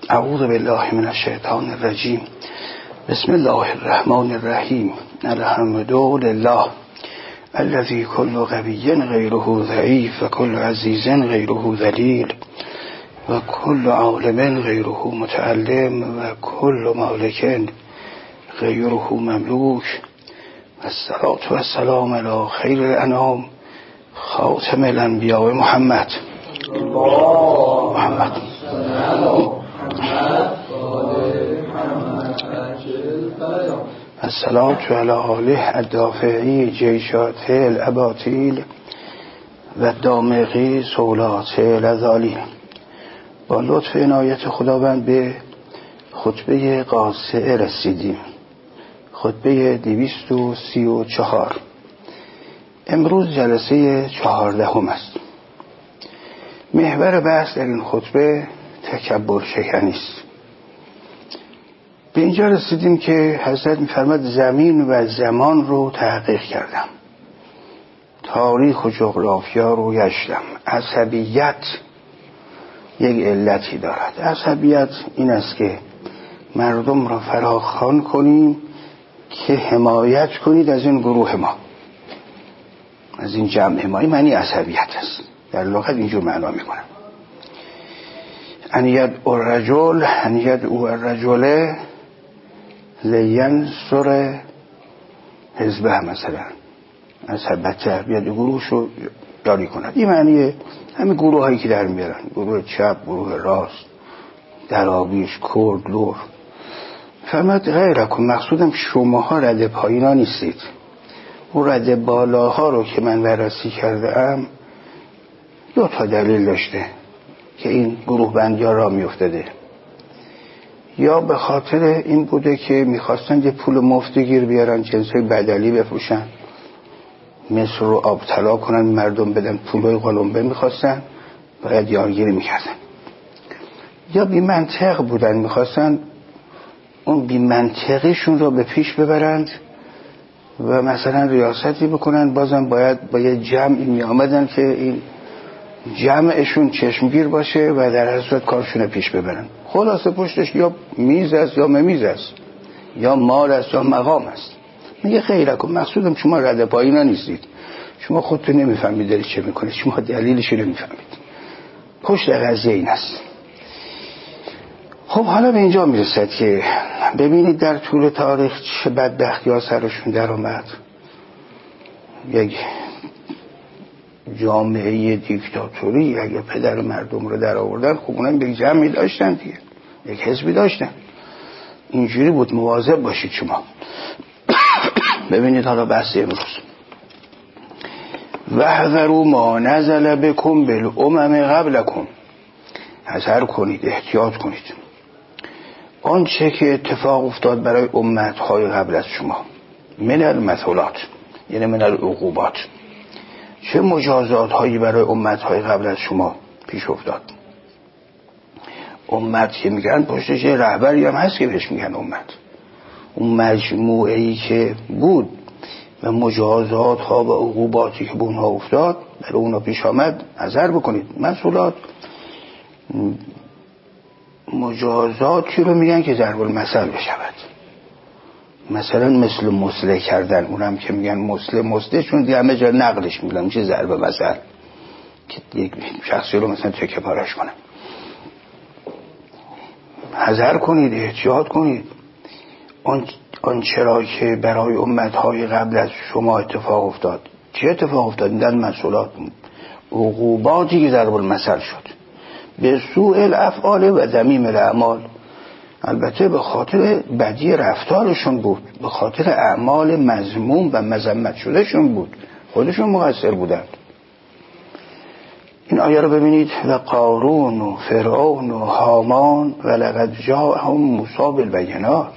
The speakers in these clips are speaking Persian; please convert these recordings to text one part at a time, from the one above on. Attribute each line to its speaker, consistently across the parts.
Speaker 1: اعوذ بالله من الشیطان الرجیم. بسم الله الرحمن الرحیم. الحمد لله الذي كل قوي غيره ضعيف وكل عزيز غيره ذليل وكل عالم غيره متعلم وكل مالك غيره مملوك والصلاة والسلام على خير الأنام خاتم الأنبياء محمد الصلاة على آله الدافعی جیشات الاباطیل و دامغی سولات الذالیل. با لطف عنایت خداوند به خطبه قاصعه رسیدیم، خطبه 234. امروز جلسه 14 است. محور بحث در این خطبه تکبر شکنی است. به اینجا رسیدیم که حضرت می‌فرماد زمین و زمان رو تحقیق کردم، تاریخ و جغرافیا رو گشتم. عصبیت یک علتی دارد. عصبیت این است که مردم را فراخوان کنیم که حمایت کنید از این گروه ما، از این جمع ما. این معنی عصبیت است. در لغت اینجور معنا میکنم. ان یدعو الرجل لینصر حزبه، مثلا عصبیت بیاد گروهش رو جاری کند. این معنیه همه گروه هایی که در میارن، گروه چپ، گروه راست، درابیش، کرد، لور. فرمود غیرکم، مقصودم شماها رده پایینا نیستید. اون رده بالاها رو که من بررسی کرده ام 2 دلیل داشته که این گروه بندی ها را میافتاده. یا به خاطر این بوده که میخواستن یه پول مفتی گیر بیارن، جنسای بدلی بفروشن، مصر رو آبطلا کنن، مردم بدن، پولای قلمبه میخواستن، باید یارگیری میکردن. یا بی منطق بودن، میخواستن اون بی منطقیشون رو به پیش ببرند و مثلا ریاستی بکنن. بازم باید با یه جمعی میامدن که این جمعشون چشمگیر باشه و در هر صورت کارشون پیش ببرن. خلاصه پشتش یا میز است یا ممیز است، یا مال است یا مقام است. میگه خیرکم، مقصودم شما رده پایینا نیستید، شما خودتون نمیفهمید دارید چه میکنید، شما دلیلش رو نمیفهمید. پشت قضیه این است. خب حالا به اینجا میرسد که ببینید در طول تاریخ چه بدبختی ها سرشون در آمد. یک جامعه دیکتاتوری اگه پدر مردم رو در آوردن، خب اونم یک جمعی داشتن دیگه، یک حزبی داشتن. اینجوری بود. مواظب باشید شما. ببینید حالا بحث امروز. وحذروا ما نزل بكم بالامم قبلكم، حذر کنید، احتیاط کنید آنچه که اتفاق افتاد برای امتهای قبل از شما. من المثلات، یعنی من العقوبات. چه مجازات هایی برای امتهای قبل از شما پیش افتاد. امت که میگن پشتش یه رهبری هم هست که بهش میگن امت. اون مجموعه‌ای که بود و مجازات ها و عقوباتی که به اونها افتاد برای اونها پیش آمد حذر بکنید. مسئولات مجازاتی رو میگن که ضرب المثل بشود. مثلا مثل مسله کردن، اونم که میگن مسله چون دیگه همه جا نقلش میگن میشه ضرب مثل، که یک شخصی رو مثلا تکه پارش کنه. حذر کنید، احتیاط کنید آنچه را که برای امتهای قبل از شما اتفاق افتاد. چه اتفاق افتاد؟ در مسئولات عقوباتی که ضرب المثل شد به سوء الافعال و ذمیم الاعمال. البته به خاطر بدی رفتارشون بود، به خاطر اعمال مذموم و مذمت شدهشون بود، خودشون مقصر بودند. این آیه رو ببینید. و قارون و فرعون و هامان و لقد جاءهم موسی بالبینات.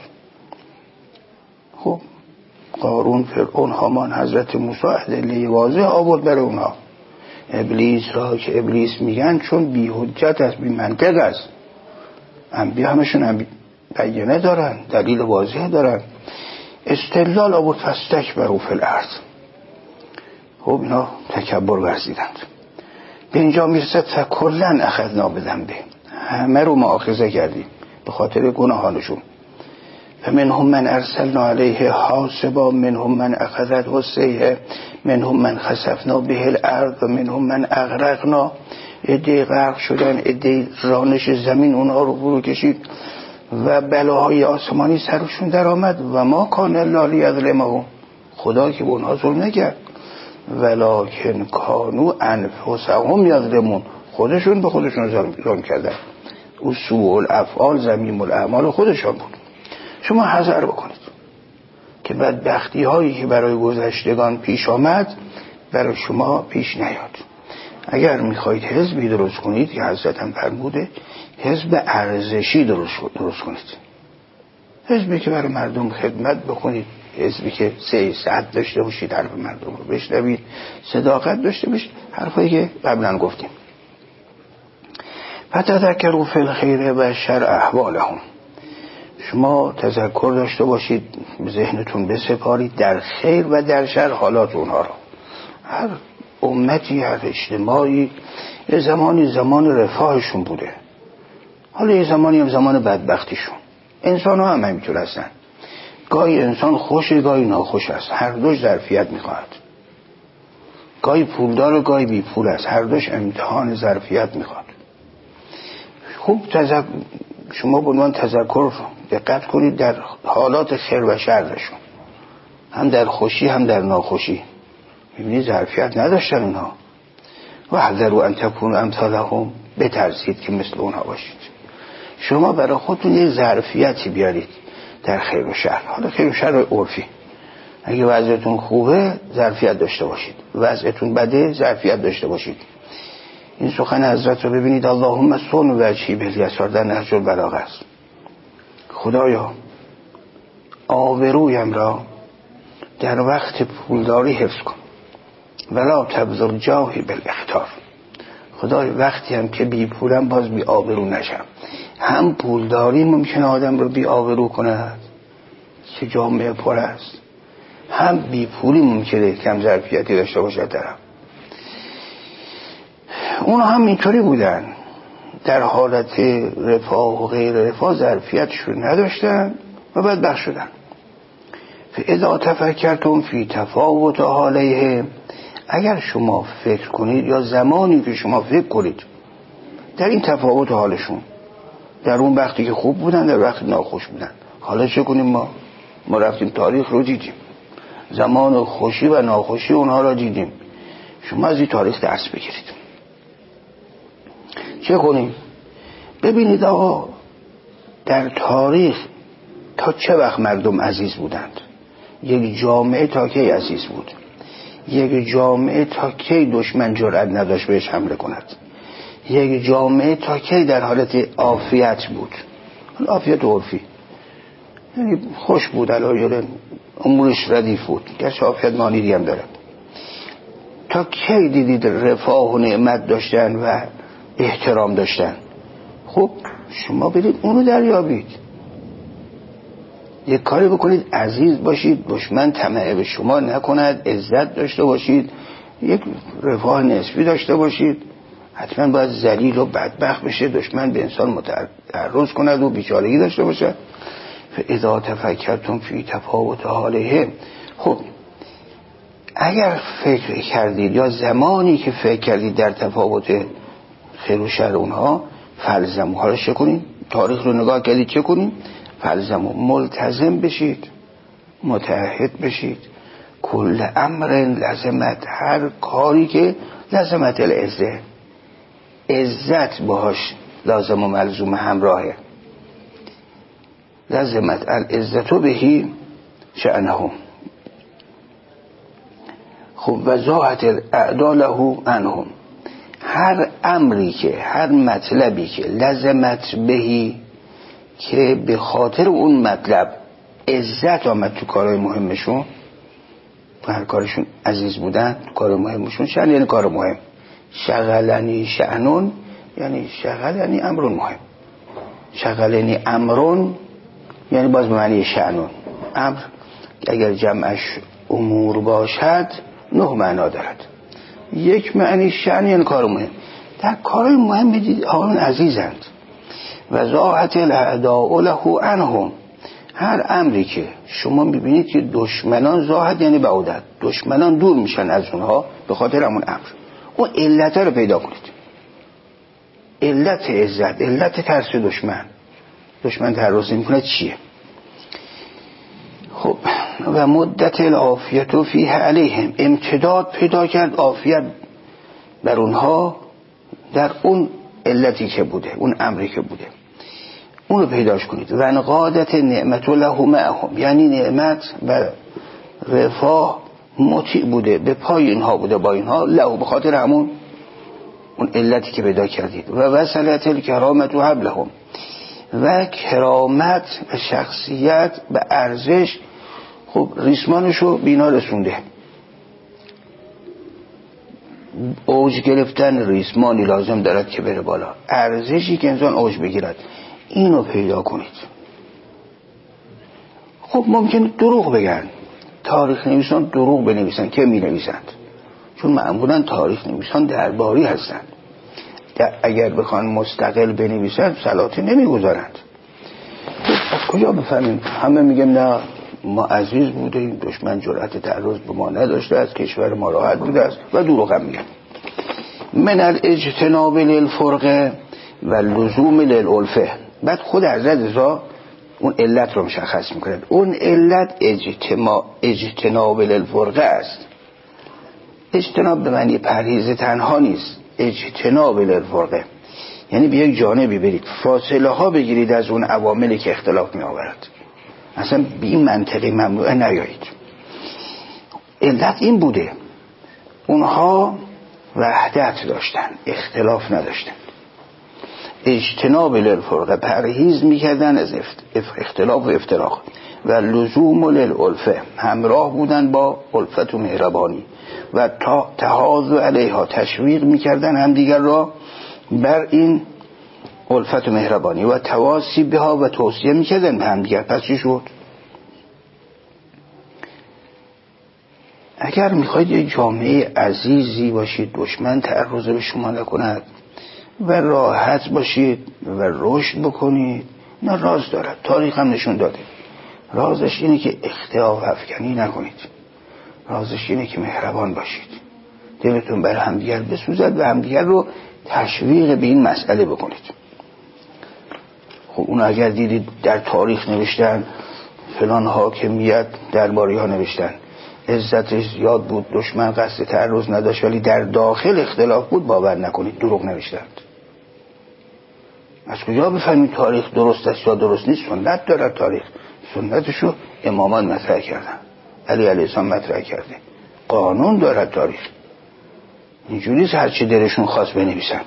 Speaker 1: خب قارون، فرعون، هامان، حضرت موسی ادله واضح آورد برای اونها. ابلیس را که ابلیس میگن چون بی حجت است، بی منطق است. انبیا همشون بینه دارن، دلیل واضح دارن. استدلال آورد فاستکبروا فی الارض. خب اینا تکبر ورزیدند. به اینجا میرسد فکلن اخذنا بذنبه، همه رو مؤاخذه کردیم. به خاطر گناهانشون. فمنهم من ارسلنا علیه حاصبا منهم من اخذته السیحه منهم من خسفنا به الارض و منهم من اغرقنا. عده غرق شدن، عده رانش زمین اونها رو فرو کشید و بلاهای آسمانی سرشون در آمد. و ما کان الا لیظلمهم، خدا که به اونها ظلم نکرد، ولکن کانوا انفسهم یظلمون، خودشون به خودشون ظلم کردن. او سوء الافعال ذمیم الاعمال خودشان بود. شما حذر بکنید که بدبختی هایی که برای گذشتگان پیش آمد برای شما پیش نیاد. اگر میخواید حزبی درست کنید که حضرت هم فرموده حزب ارزشی درست کنید، حزبی که برای مردم خدمت بکنید، حزبی که سعادت داشته باشید، حرف مردم رو بشنوید، صداقت داشته باشید، حرفایی که قبلا گفتیم. فتذکروا فی الخیر و الشر احوالهم، شما تذکر داشته باشید، ذهنتون بسپارید در خیر و در شر حالات اونها رو. هر امتی، هر اجتماعی یه زمانی زمان رفاهشون بوده، حالا یه زمانی هم زمان بدبختیشون. انسان ها هم همینطور هستن، گاهی انسان خوشه گاهی ناخوش است، هر دوش ظرفیت میخواهد. گاهی پولدار و گاهی بی پول است، هر دوش امتحان ظرفیت میخواد. خوب شما به عنوان تذکر دقت کنید در حالات خیر و شرشون، هم در خوشی هم در ناخوشی. میبینید ظرفیت نداشتن اونها. و حذروا ان تکونوا امثالهم، بترسید که مثل اونها باشید. شما برای خودتون یه ظرفیتی بیارید در خیر و شر. حالا خیر و شر عرفی، اگه وضعیتون خوبه ظرفیت داشته باشید، وضعیتون بده ظرفیت داشته باشید. این سخن حضرت رو ببینید، اللهم صون وجهی بالیسار، در نهج البلاغه است. خدایا آبرویم را در وقت پولداری حفظ کن، ولا تبذل جاهی بالاختار. خدای وقتی هم که بی پولم باز بی آبرو نشم. هم پولداری ممکنه آدم رو بی آبرو کند که جامعه پر است، هم بی پولی ممکنه کم ظرفیتی داشته باشد درم. اونا هم اینطوری بودن، در حالت رفاه و غیر رفاه ظرفیتشون نداشتن و بدبخت شدن. فاذا تفکرتم فی تفاوت حالیهم، اگر شما فکر کنید یا زمانی که شما فکر کنید در این تفاوت حالشون، در اون وقتی که خوب بودن در وقتی ناخوش بودن، حالا چه کنیم؟ ما رفتیم تاریخ رو دیدیم، زمان خوشی و ناخوشی اونها را دیدیم. شما از این تاریخ درس بگیرید. چه کنیم؟ ببینید آقا در تاریخ تا چه وقت مردم عزیز بودند؟ یک جامعه تا کی عزیز بود؟ یک جامعه تا کی دشمن جرأت نداشت بهش حمله کند؟ یک جامعه تا کی در حالت عافیت بود؟ عافیت عرفی، یعنی خوش بود، علایل امورش ردیف بود، گرچه عافیت مانیدی هم دارد. تا کی دیدید رفاه و نعمت داشتن و احترام داشتن؟ خب شما برید اونو دریابید، یک کاری بکنید عزیز باشید، دشمن طمع به شما نکند، عزت داشته باشید، یک رفاه نسبی داشته باشید. حتما باید ذلیل و بدبخت بشه، دشمن به انسان متعرض کند و بیچارگی داشته باشه. فاذا تفکرتم فی تفاوت حالهم، خب اگر فکر کردید یا زمانی که فکر کردید در تفاوت خیر و شر اونها، فلزمو، حالا چه کنید؟ تاریخ رو نگاه کردید، چه کنید؟ فلزمو، ملتزم بشید، متعهد بشید. کل امر لازمت، هر کاری که لازمت العزه، عزت باهاش لازم و ملزوم همراهه. لازمت العزت بهی شأنهم، خب و ذات الاعداء له عنهم. هر امری که، هر مطلبی که لازمت بهی، که به خاطر اون مطلب عزت آمد تو کارهای مهمشون، هر کارشون عزیز بودن، کار مهمشون، شأن یعنی کار مهم، شغلنی شأنون یعنی شغل یعنی امرون مهم، شغلنی امرون یعنی باز به معنی شأنون. امر اگر جمعش امور باشد 9 معنا دارد. یک معنی شأن یعنی کار مهم. در کارهای مهم بدید آقایون عزیزند. و زاحت الاعداء له عنهم. هر امری که شما میبینید که دشمنان، زاحت یعنی بعودت، دشمنان دور میشن از اونها به خاطر همون امر، اون علت رو پیدا کنید. علت عزت، علت ترس دشمن تعرض میکنه چیه؟ خب و مدت العافیت فیه علیهم، امتداد پیدا کرد عافیت بر اونها در اون علتی که بوده، اون امری که بوده، اونو پیداش کنید. و انقادت نعمت له معهم، یعنی نعمت و رفاه مطیع بوده، به پای اینها بوده، با اینها له، به خاطر همون اون علتی که پیدا کردید. و وصلت الکرامت و حبلهم، و کرامت و شخصیت و ارزش خب ریسمانشو بینا رسونده. اوج گرفتن ریسمانی لازم دارد که بره بالا، ارزشی که انسان اوج بگیرد، اینو پیدا کنید. خب ممکنه دروغ بگن، تاریخ نویسان دروغ بنویسن، که می نویسند؟ چون معمولا تاریخ نویسان درباری هستند، اگر بخوان مستقل بنویسند سلاطین نمیگذارند. از کجا بفهمیم؟ همه میگن نه ما عزیز بودیم، دشمن جرأت تعرض به ما نداشته، از کشور ما راحت بوده است، و دروغ هم میگن. من الاجتناب للفرقه و لزوم للالفه. بعد خود حضرت رضا اون علت رو مشخص میکنه. اون علت اجتناب للفرقه است. اجتناب به معنی پرهیز تنها نیست، اجتناب للفرقه یعنی به یک جانبی برید، فاصله ها بگیرید از اون عواملی که اختلاف می آورد، اصلا به این منطقه ممنوعه نیایید. علت این بوده، اونها وحدت داشتن، اختلاف نداشتن. اجتناب للفرقه، پرهیز میکردن از اختلاف و افتراق. و لزوم للالفه، همراه بودن با الفت و مهربانی. و تحاض علیها، تشویق میکردن همدیگر را بر این الفت و مهربانی. و تواصی بها، و توصیه میکردن به همدیگر. پس چی شد؟ اگر میخواید یک جامعه عزیزی باشید، دشمن تعرض به شما نکند و راحت باشید و رشد بکنید، نه راز دارد، تاریخ هم نشون داده. رازش اینه که اختلاف افکنی نکنید، رازش اینه که مهربان باشید، دلتون بر همدیگر بسوزد و همدیگر رو تشویق به این مسئله بکنید. خب اون اگر دیدید در تاریخ نوشتن فلان حاکمیت درباری ها نوشتن عزتش زیاد بود، دشمن قصد تعرض نداشت، ولی در داخل اختلاف بود، باور نکنید دروغ نوشتند. از کجا بفهمید تاریخ درست است یا درست نیست؟ سنت دارد تاریخ، سنتشو امامان مطرح کردن، علی علیه السلام مطرح کرده، قانون دارد تاریخ، اینجوریست هرچی دلشون خواست بنویسند.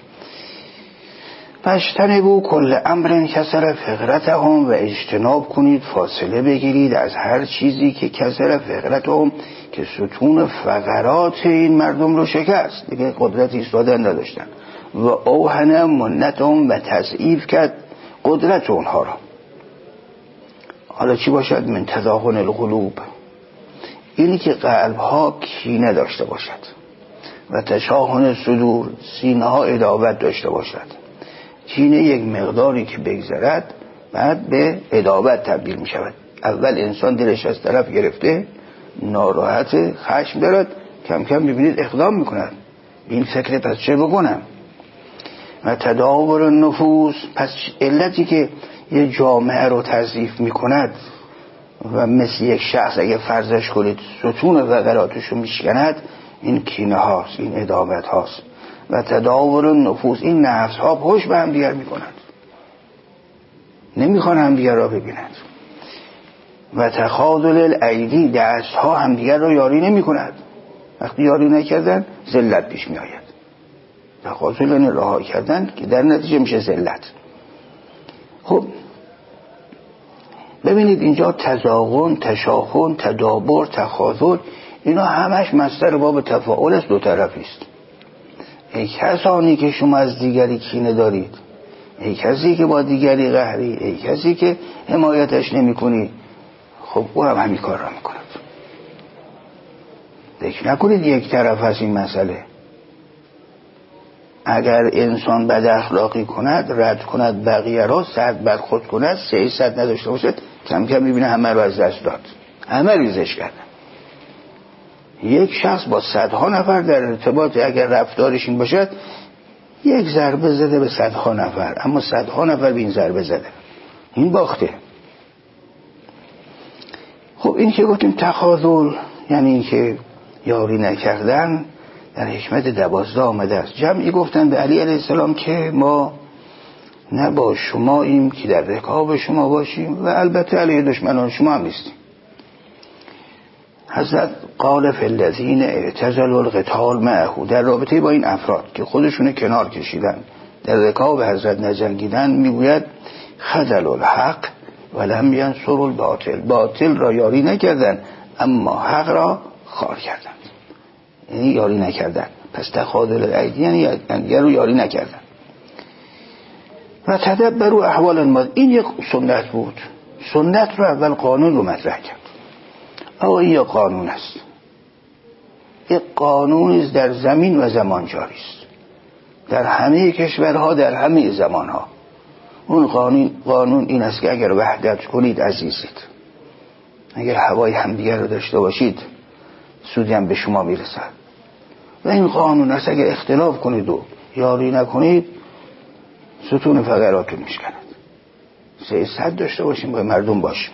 Speaker 1: فاجتنبوا کل امر کسر فقرتهم، و اجتناب کنید، فاصله بگیرید از هر چیزی که کسر فقرتهم، که ستون فقرات این مردم رو شکست، دیگه قدرت ایستادن نداشتن. و اوهن منتهم، و تضعیف کرد قدرت اونها را. حالا چی باشد؟ من تضاغن القلوب، اینی که قلبها کینه داشته باشد، و تشاحن صدور، سینه ها عداوت داشته باشد. کینه یک مقداری که بگذرد بعد به عداوت تبدیل می شود. اول انسان دلش از طرف گرفته، ناراحت، خشم دارد، کم کم میبینید اقدام میکند، این فکر پس چه بکنم. و تداور النفوس، پس علتی که یه جامعه رو تضعیف میکند و مثل یک شخص اگه فرضش کنید ستون فقراتش رو میشکند، این کینه هاست، این عداوت هاست. و تداور النفوس، این نفس ها پشت به هم دیگر میکنند، نمیخوان هم دیگر را ببینند. و تخاذل الایدی، دست ها هم دیگر را یاری نمیکند، وقتی یاری نکردن ذلت پیش میآید. تخاذل رها کردن که در نتیجه میشه ذلت. خب ببینید اینجا تزاغن، تشاحن، تدابر، تخاذل، اینا همش مصدر باب تفاعل است، دو طرفی است. ای کسانی که شما از دیگری کینه دارید، ای کسی که با دیگری قهری، ای کسی که حمایتش نمی کنی، خب او هم همین کار را میکند. فکر نکنید یک طرف هست این مسئله. اگر انسان بد اخلاقی کند، رد کند بقیه را، صد بد خود کند، 300 نداشته باشد، کم کم میبینه همه رو از دست داد، همه ریزش کردن. یک شخص با صدها نفر در ارتباط، اگر رفتارش این باشد، یک ضربه زده به صدها نفر، اما صدها نفر به این ضربه زده، این باخته. خب این که گفتیم تخاذل، یعنی این که یاری نکردن، در حکمت 12 آمده است. جمعی گفتن به علی علیه السلام که ما نه با شماییم که در رکاب شما باشیم و البته علیه دشمنان شما هم نیستیم. حضرت قال فی الذین اعتزلوا القتال معه، در رابطه با این افراد که خودشون کنار کشیدن، در رکاب حضرت نجنگیدن، میگوید خذلوا الحق ولم ینصروا الباطل، باطل را یاری نکردن اما حق را خار کردند، یعنی یاری نکردن. پس تخاذل الایدی یعنی دیگر رو یاری نکردن. و تدبروا احوال الماضی، این یک سنت بود. سنت رو اول قانون رو مطرح کرد. آقا این یک قانون است، یک قانون در زمین و زمان جاری است، در همه کشورها، در همه زمانها. اون قانون این است که اگر وحدت کنید عزیزید، اگر هوای همدیگر رو داشته باشید سودی هم به شما میرسد. و این قانون است اگر اختلاف کنید و یاری نکنید ستون فقراتون میشکند. 300 داشته باشیم با مردم باشیم.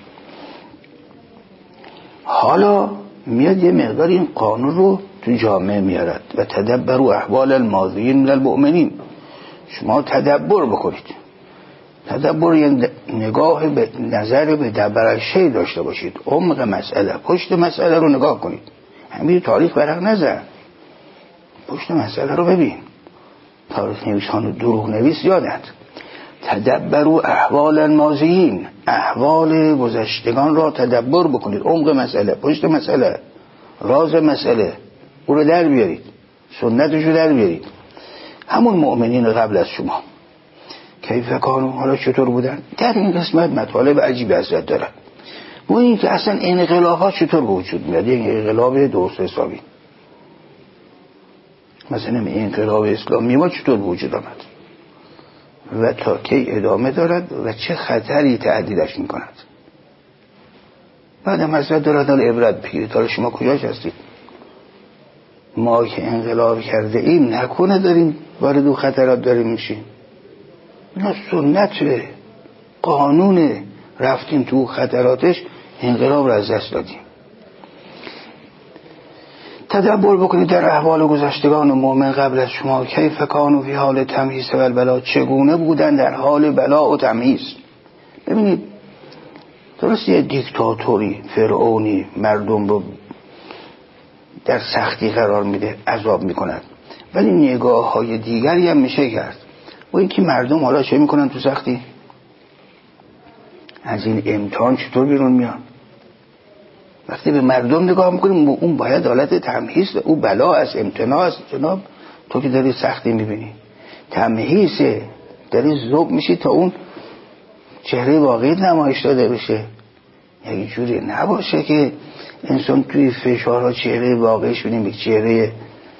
Speaker 1: حالا میاد یه مقدار این قانون رو تو جامعه میارد. و تدبروا احوال الماضیین من المؤمنین، شما تدبر بکنید. تدبر یعنی نگاه به نظر به دبرشی داشته باشید، عمق مسئله، پشت مسئله رو نگاه کنید. همین تاریخ ورق نزن، پشت مسئله رو ببین. تاریخ نویسان و دروغ نویس یادند. تدبروا احوال الماضیین، احوال گذشتگان را تدبر بکنید، عمق مسئله، پشت مسئله، راز مسئله او رو در بیارید، سنتش رو در بیارید. همون مؤمنین قبل از شما کیف کانوا، حالا چطور بودن؟ در این قسمت مطالب عجیبی حضرت دارن. و این که اصلا انقلاب ها چطور به وجود میاد، یک انقلاب درست حسابی، مثلا انقلاب اسلامی ما چطور به وجود آمد و تا کی ادامه دارد و چه خطری تهدیدش میکند. بعدم حضرت دارد حال عبرت بگیرید. حالا شما کجاش هستید؟ ما که انقلاب کرده ایم نکنه داریم وارد و خطرات داریم میشیم. نه، سنت قانون، رفتیم تو خطراتش، انقلاب را از دست دادیم. تدبر بکنید در احوال گذشتگان و مؤمن قبل از شما، کیف کانوا فی حال تمحیص و البلا، چگونه بودن در حال بلا و تمحیص. ببینید درست یه دیکتاتوری فرعونی مردم رو در سختی قرار میده، عذاب میکند، ولی نگاه های دیگری هم میشه کرد. و این که مردم حالا چه میکنن تو سختی؟ از این امتحان چطور بیرون میان؟ وقتی به مردم نگاه میکنیم اون باید حالت تمحیص، او بلا از امتناع است. جناب تو که داری سختی میبینی، تمحیصه، داری ذوب میشی تا اون چهره واقعی نمایش داده بشه. یه جوری نباشه که انسان توی فشارها چهره واقعیش بینیم، یک چهره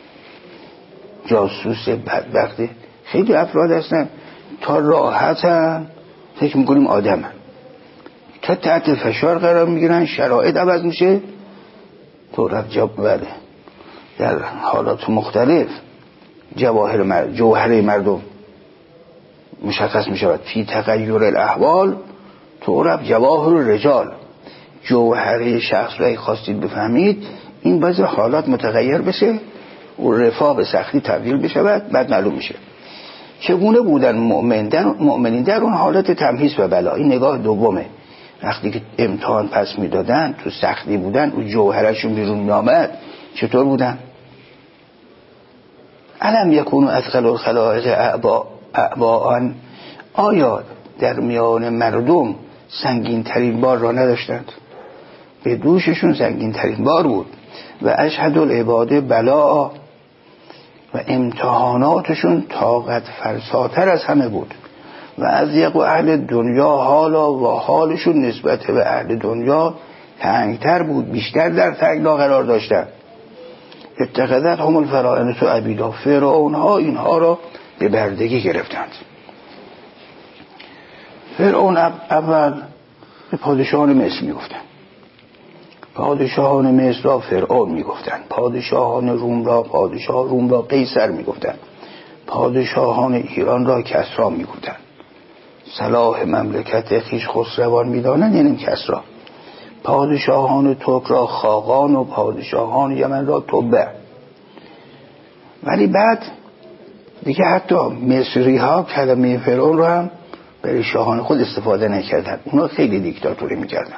Speaker 1: جاسوس بدبخته. خیلی افراد هستن تا راحتن فکر میکنیم آدمن، تا تحت فشار قرار میگیرن، شرایط عوض میشه، طورت بله در حالات مختلف جوهره مردم مشخص میشود. فی تغییر الاحوال طورت جواهر الرجال، جوهره شخص را خواستید بفهمید این بعضی حالات متغیر بشه و رفاه به سختی تبدیل بشود، بعد معلوم میشه چگونه بودن مؤمنین در اون حالت تمحیص و بلا. این نگاه دومه. وقتی که امتحان پس میدادن، تو سختی بودن و جوهرشون بیرون میامد، چطور بودن؟ الم یکونوا اثقل الخلائق اعباء، آیا در میان مردم سنگین ترین بار را نداشتند؟ به دوششون سنگین ترین بار بود. و اشهد العباد بلا، و امتحاناتشون طاقت فرساتر از همه بود. و از یک اهل دنیا حالا، و حالشون نسبت به اهل دنیا تنگتر بود، بیشتر در تنگنا قرار داشتن. اتخذتهم الفرائنة عبیدا، فرعون ها اینها را به بردگی گرفتند. فرعون اول به پادشاهان مصر میگفتن، پادشاهان مصر را فرعون میگفتن، پادشاهان روم را پادشاه روم را قیصر میگفتن، پادشاهان ایران را کسری میگفتن. صلاح مملکت خویش خسروان میدانند، یعنی کسری. پادشاهان ترک را خاقان و پادشاهان یمن را تبع. ولی بعد دیگه حتی مصری ها کلمه فرعون رو هم برای شاهان خود استفاده نکردن، اونا خیلی دیکتاتوری میکردن.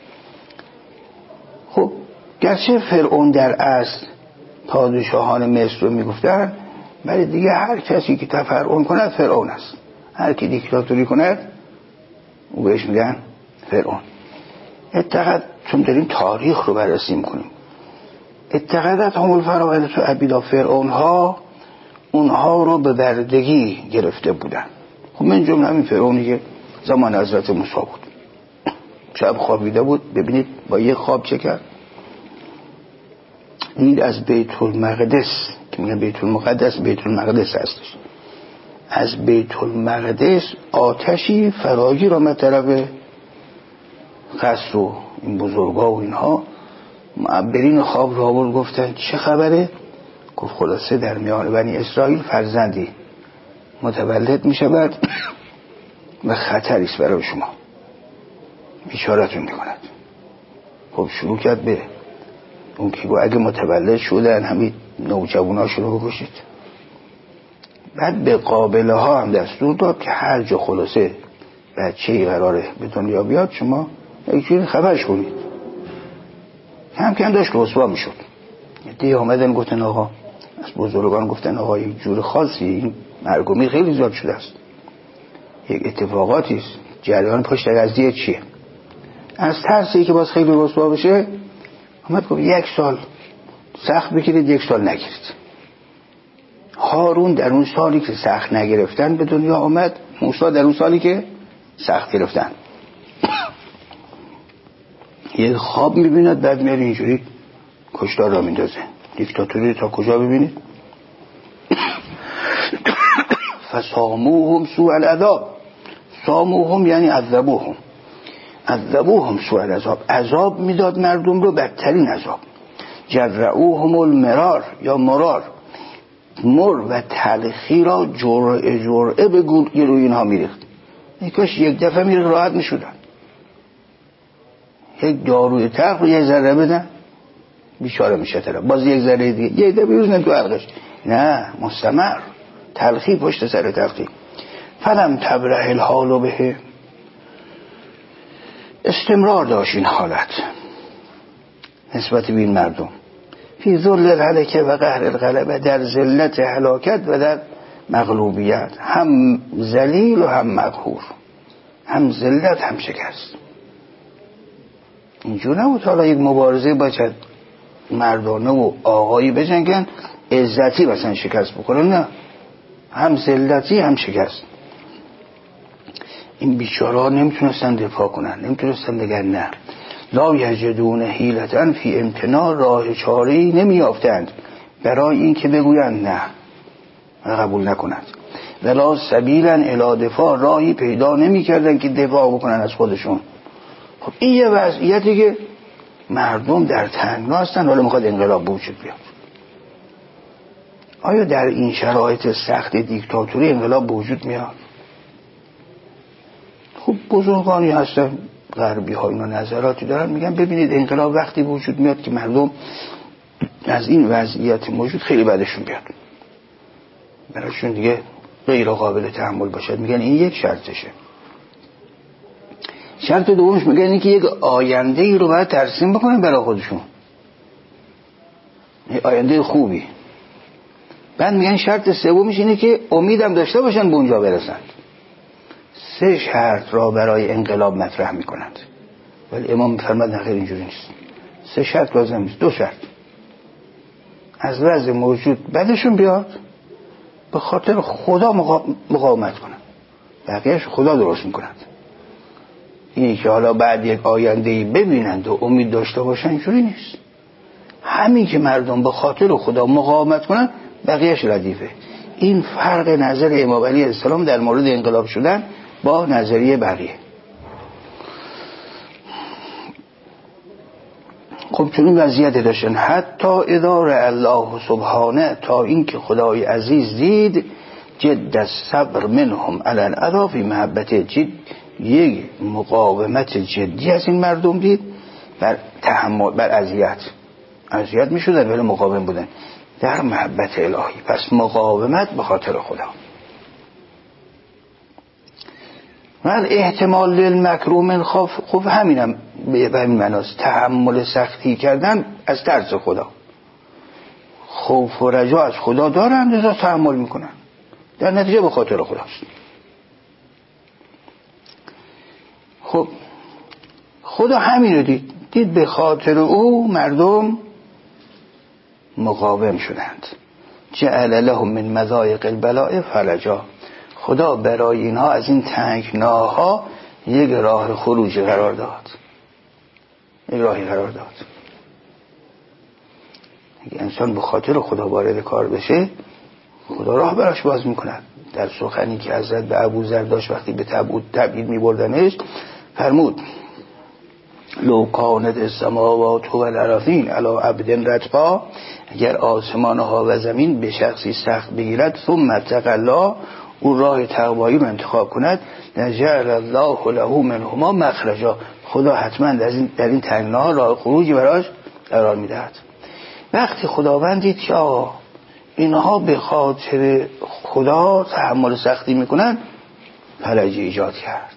Speaker 1: خب گرچه فرعون در اصل پادشاهان مصر رو میگفتن، ولی دیگه هر کسی که تفرعون کند فرعون است، هر کی دیکتاتوری کند او بهش میگن فرعون. اتقد، چون داریم تاریخ رو بررسی میکنیم، اتقدت هم الفراعنه و عبیدا، فرعون ها اونها رو به بردگی گرفته بودن. خب من جمله همین فرعونی که زمان حضرت موسی بود، شب خوابیده بود، ببینید با یه خواب چه کرد. این از بیت المقدس که میگن بیت المقدس، بیت المقدس هستش، از بیت المقدس آتشی فراگیر آمد طرف قصر و این بزرگا و اینها. معبرین خواب را آورد، گفتن چه خبره؟ گفت خلاصه در میان بنی اسرائیل فرزندی متولد می شود و خطری است برای شما، بیچاره‌تون می کند. خب شروع کرد به اون که اگه متولد شدن همین نوجواناشون رو بکشید. بعد به قابله ها هم دستور داد که هر جا خلاصه بچه‌ای قراره به دنیا بیاد شما یک جوری خبرش کنید. هم که هم داشت رسوا می شد. دیگه آمدن گفتن آقا، از بزرگان گفتن آقا یک جور خاصی این مرگومی خیلی زیاد شده است، یک اتفاقاتی است، جریان پشت قضیه چیه؟ از ترسی که باز خیلی رسوا بشه آمد گفت 1 سال سخت بگیرید 1 سال نگیرید. هارون در اون سالی که سخت نگرفتن به دنیا آمد، موسی در اون سالی که سخت گرفتن. یک خواب میبیند بعد میاد اینجوری کشتار را میندازه. دیکتاتوری تا کجا ببینید؟ فساموهم سوء العذاب، ساموهم یعنی عذبوهم، عذبوهم سوء العذاب، عذاب میداد مردم رو بدترین عذاب. جرعوهم المرار یا مرار، مر و تلخی را جرعه جرعه به گلوی اینها میریخت. کاش یک دفعه میریخت راحت میشدن. یک داروی تلخ رو 1 ذره بدن بیچاره میشه طرف، باز 1 ذره دیگه، یه دفعه بریزن تو حلقش. نه، مستمر تلخی پشت سر تلخی. فلم تبرح الحال به، استمرار داشت این حالت نسبت به این مردم. فی ذل الهلکه و قهر الغلبه، در ذلت هلاکت و در مغلوبیت، هم ذلیل و هم مقهور، هم ذلت هم شکست. اینجور نبود حالا یک مبارزه باید مردانه و آقایی بجنگن عزتی مثلا شکست بکنن، نه، هم ذلتی هم شکست. این بیچاره‌ها نمیتونستن دفاع کنن، نمیتونستن بگن نه. لا یجدون حیلة فی امتناع، راه چاره‌ای نمیافتند برای این که بگویند نه و قبول نکنند. ولا سبیلا الی دفاع، راهی پیدا نمیکردن که دفاع بکنن از خودشون. خب این یه وضعیتی که مردم در تنگنا هستن، حالا میخواد انقلاب وجود بیاد. آیا در این شرایط سخت دیکتاتوری انقلاب وجود میاد؟ خب بزرگانی هستن غربی ها اینا نظراتی دارن، میگن ببینید انقلاب وقتی وجود میاد که مردم از این وضعیت موجود خیلی بدشون بیاد، برایشون دیگه غیر قابل تحمل باشد. میگن این یک شرطشه. شرط دومش میگن این که یک آینده ای رو باید ترسیم بکنن برای خودشون، یک آینده خوبی. بعد میگن شرط سومش اینه که امیدم داشته باشن به اونجا برسند. 3 شرط را برای انقلاب مطرح میکنند، ولی امام میفرماد نه، اینجوری نیست. 3 شرط لازم نیست، 2 شرط. از وضع موجود بعدشون بیاد، به خاطر خدا مقاومت کنند، بقیهش خدا درست میکنند. اینی که حالا بعد یک آینده‌ای ببینند و امید داشته باشن، اینجوری نیست. همین که مردم به خاطر خدا مقاومت کنند بقیهش ردیفه. این فرق نظر امام علی علیه السلام در مورد انقلاب شدن با نظریه بقیه. خب چون این وضعیت داشتن حتی اداره الله سبحانه، تا اینکه خدای عزیز دید جد الصبر منهم علی الاذی فی محبت جد، یک مقاومت جدی از این مردم دید بر تحمل، بر اذیت می شدن ولی مقاوم بودن در محبت الهی. پس مقاومت به خاطر خدا. من احتمال للمکروه من خوف همینم به همین معناست، تحمل سختی کردن از ترس خدا. خوف و رجا از خدا دارن لذا تحمل میکنن، در نتیجه به خاطر خداست. خب خدا همین رو دید به خاطر او مردم مقاوم شدند. جعل لهم من مضایق البلاء فرجا، خدا برای اینها از این تنگناها یک راه خروجی قرار داد، یک راهی قرار داد. اگه انسان به خاطر خدا وارد کار بشه خدا راه براش باز میکند. در سخنی که حضرت به ابوذر داشت وقتی به تبعید میبردنش فرمود لو کانت السماوات والارضین علی عبد رتقا، اگر آسمان ها و زمین به شخصی سخت بگیرد ثم اتقى الله، او راه تقوایی رو انتخاب کند، نجعل الله له منهما مخرجا، خدا حتما در این تنگناها راه خروجی براش قرار میدهد. وقتی خداوند دید که اینها به خاطر خدا تحمل سختی میکنن، فرجی ایجاد کرد.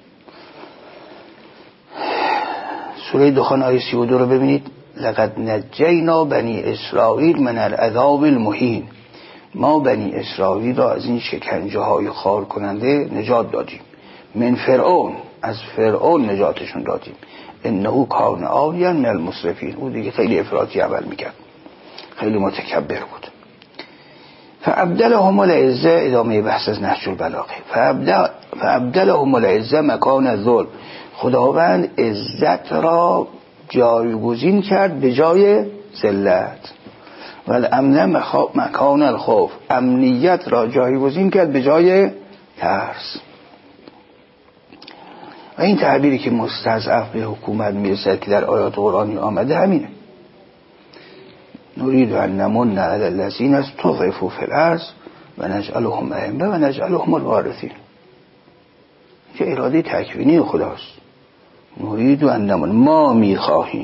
Speaker 1: سوره دخان آیه 32 رو ببینید. لقد نجینا بنی اسرائیل من العذاب المهین، ما بنی اسرائیل را از این شکنجه های خار کننده نجات دادیم. من فرعون، از فرعون نجاتشون دادیم. انه کان عالیا من المسرفین، او دیگه خیلی افراطی عمل میکرد، خیلی متکبر بود. فابدلهم العزه، ادامه بحث از نهج البلاغه، فابدلهم العزه مکان الذل، خداوند عزت را جایگزین کرد به جای ذلت. و الامن مکان الخوف، امنیت را جایگزین کرد به جای ترس. و این تعبیری که مستضعف به حکومت میرسد که در آیات قرآنی آمده همینه. نريد ان نمن على الذين استضعفوا في الارض و نجعلهم ائمه و نجعلهم الوارثین. که اراده تکوینی خداست. نريد ان نمن، ما میخواهیم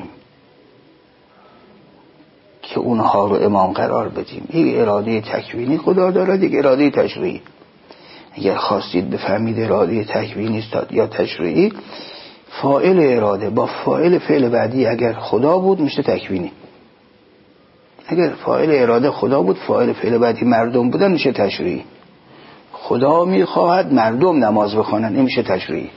Speaker 1: که اونها رو امام قرار بدیم. یک اراده تکوینی خدا دارد، یک اراده تشریعی. اگر خواستید بفهمید اراده تکوینی است یا تشریعی، فاعل اراده با فاعل فعل بعدی اگر خدا بود میشه تکوینی. اگر فاعل اراده خدا بود فاعل فعل بعدی مردم بودن میشه تشریعی. خدا میخواهد مردم نماز بخوانن، این میشه تشریعی.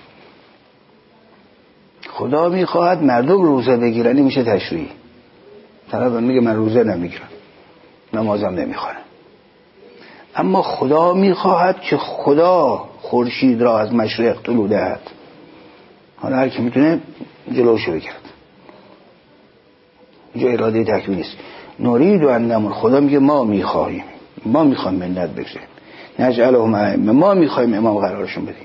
Speaker 1: خدا میخواهد مردم روزه بگیرن، این میشه تشریعی. طرف میگه من روزه نمیگیرم، نمازم نمیخوانم. اما خدا میخواهد که خدا خورشید را از مشرق طلوع دهد. حالا هر کی میتونه جلوشو بگیرد. اینجا اراده تکوینی است. نريد ان نمن، خدا میگه ما میخواهیم، ما میخوایم منت بگذاریم. نجعلهم ائمه، ما میخوایم امام قرارشون بدیم.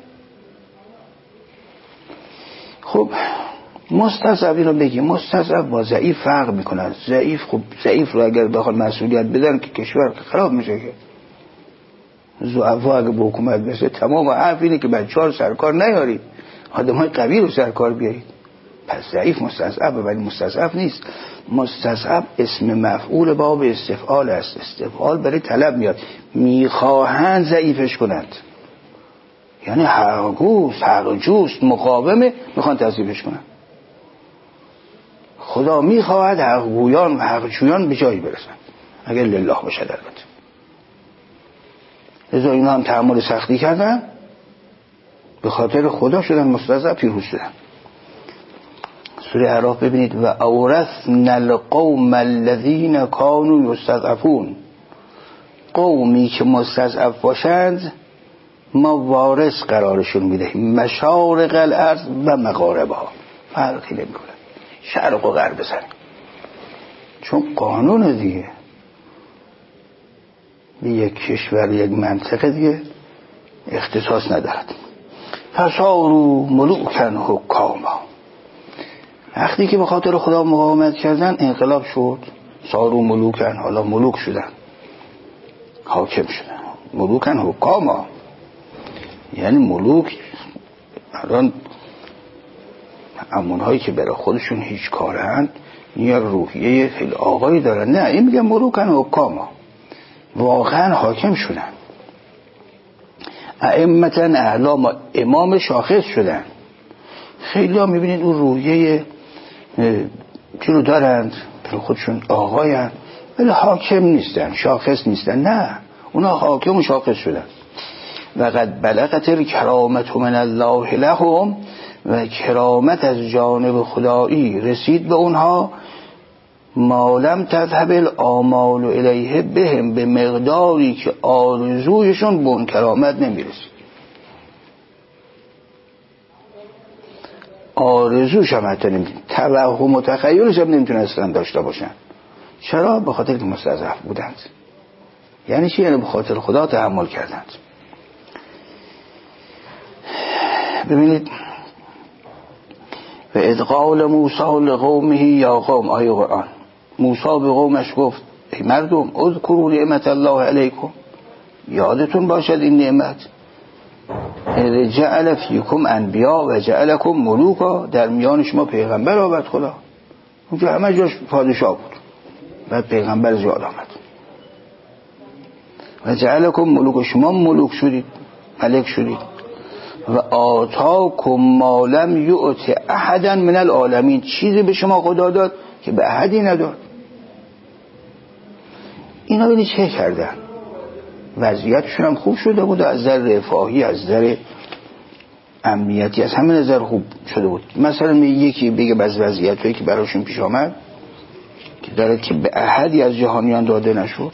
Speaker 1: خب مستضعف رو بگیم، مستضعف با ضعیف فرق میکنه. ضعیف، خب ضعیف رو اگر بخواد مسئولیت بدن که کشور خراب میشه. که ضعفا اگه به حکومت برسه تمام حرف اینه که بچه‌ها رو سرکار نیارید، آدمای قوی رو سرکار بیارید. پس ضعیف مستضعف، ولی مستضعف نیست. مستضعف اسم مفعول باب استفعال است. استفعال برای طلب میاد، میخواهند ضعیفش کنند، یعنی حق جوست مقاومه، میخوان تضعیفش کنند. خدا میخواهد حقگویان و حقجویان به جایی برسند، اگر لله باشد البته. لذا اینا هم تحمل سختی کردن، به خاطر خدا شدن مستضعف، پیروز شدن. سوره اعراف ببینید. و اورثنا القوم الذين كانوا يستضعفون، قومی که مستضعف باشند ما وارث قرارشون میدهیم. مشارق الارض و مغاربها، فرقی نمیکنه شرق و غرب بزنیم، چون قانون دیگه. یک کشور یک منطقه دیگه اختصاص ندارد. فصاروا ملوکا حکاما، وقتی که به خاطر خدا مقاومت کردن انقلاب شد. صاروا ملوکا، حالا ملوک شدن، حاکم شدن. ملوکا حکاما یعنی ملوک الان همونهایی که برای خودشون هیچ کارند یا روحیه خیلی آقایی دارن، نه این میگه ملوکا حکاما، واقعا حاکم شدن. ائمتا اعلام، امام شاخص شدن. خیلی ها میبینید اون روحیه چی رو دارند، برای خودشون آقایند ولی حاکم نیستن، شاخص نیستن. نه، اونا حاکم و شاخص شدن. و قد بلغت الکرامت من الله لهم، و کرامت از جانب خدایی رسید به اونها. ما لم تذهب الآمال الیه بهم، به مقداری که آرزویشون به اون کرامت نمیرسید. آرزوش هم حتی نمیتونن، توهم و تخیلش هم نمیتونستن داشته باشن. چرا؟ به خاطر که مستضعف بودند. یعنی چی؟ یعنی به خاطر خدا تحمل کردند. ببینید و اذ قال موسی لقومه یا قوم، آیه قرآن، موسی به قومش گفت ای مردم اذکروا نعمت الله علیکم، یادتون باشد این نعمت، اذ جعل فیکم انبیا و جعلکم ملوکا، در میان شما پیغمبر آورد خدا. اونجا همه جاش پادشاه بود، بعد پیغمبر زیاد آمد. و جعلکم ملوکا، شما ملوک شدید، ملک شدید. و آتاکم ما لم یؤت احدا من العالمین، چیزی به شما خدا داد که به احدی نداد. اینا ببینید چه کردن، وضعیتشون هم خوب شده بود، از نظر رفاهی، از نظر امنیتی، از همه نظر خوب شده بود. مثلا یکی بگه بعض وضعیتایی که براشون پیش آمد که داره که به احدی از جهانیان داده نشد.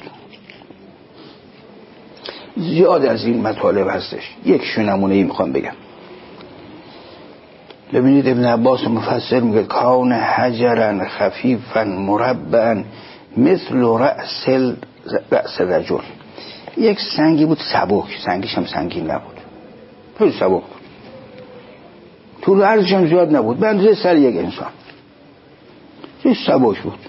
Speaker 1: زیاد از این مطالب هستش، یک نمونه میخوام بگم. ببینید ابن عباس مفسر میگه کان حجرا خفیفا مربعا مثل رأس رجل، یک سنگی بود سبک، سنگش هم سنگین نبود، خیلی سبک بود، طول عرضش هم زیاد نبود، به اندازه سر یک انسان، خیلی سبک بود.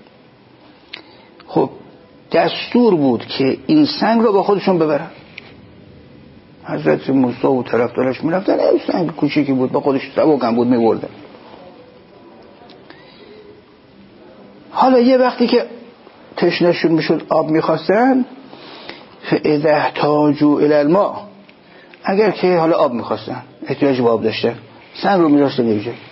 Speaker 1: خب دستور بود که این سنگ رو با خودشون ببرن. حضرت موسی و طرفدارش میرفتن، این سنگ کوچیکی بود با خودش سبک هم بود میبردن. حالا یه وقتی که تشنهشون میشد آب میخواستن، فاذا احتاجوا الی الماء، اگر که حالا آب میخواستن، احتیاج به آب داشتن، سنگ رو میذاشتن یه جایی،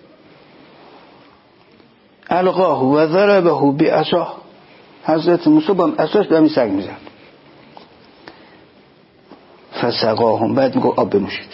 Speaker 1: القاه و ضربه بعصاه، حضرت موسی با عصاش به همین سنگ میزد. فسقاهم، بعد میگه آب بنوشید.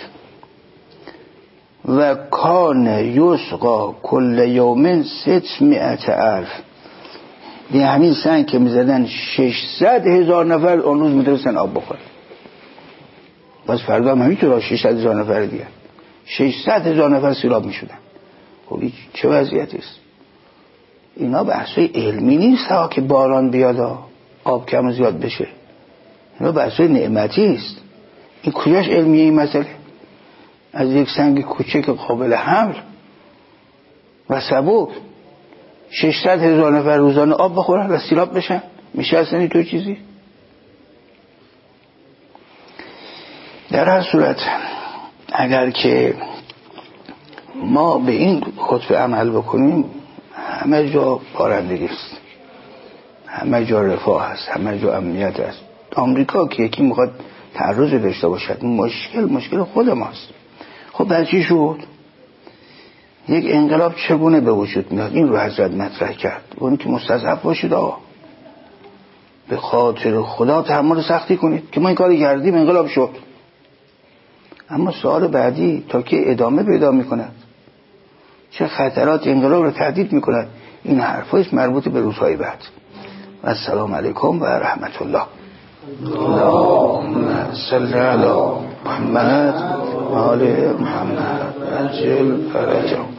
Speaker 1: و کان یسقا کل یوم 600,000، دیگه همین سنگ که میزدن 600,000 نفر اون روز میتونستن آب بخورن. بس فردا هم همینطور 600,000 نفر دیگه 600,000 نفر سیراب میشدن. خب چه وضعیتی است؟ اینا بحثای علمی نیست ها که باران بیاد آب کم و زیاد بشه، اینا بحثای نعمتی است. این کجاش علمیه این مسئله؟ از یک سنگ کوچک قابل حمل و سبک 600,000 نفر روزانه آب بخورن و سیراب بشن، میشه اصلا این تو چیزی؟ در هر صورت اگر که ما به این خطبه عمل بکنیم، همه جا پارندگی است، همه جا رفاه است، همه جا امنیت است. آمریکا که یکی میخواد تعرض داشته باشد، مشکل خود ماست. خب در چی شد؟ یک انقلاب چگونه به وجود میاد؟ این رو حضرت مطرح کرد، اون که مستضعف باشید آقا، به خاطر خدا تحمل سختی کنید که ما این کاری کردیم انقلاب شد. اما سوال بعدی تا که ادامه پیدا میکند، چه خطرات انقلاب رو تهدید میکند؟ این حرفایش مربوط به روزهای بعد. و السلام علیکم و رحمت الله. اللهم صل علی محمد و آل محمد عجل فرجهم.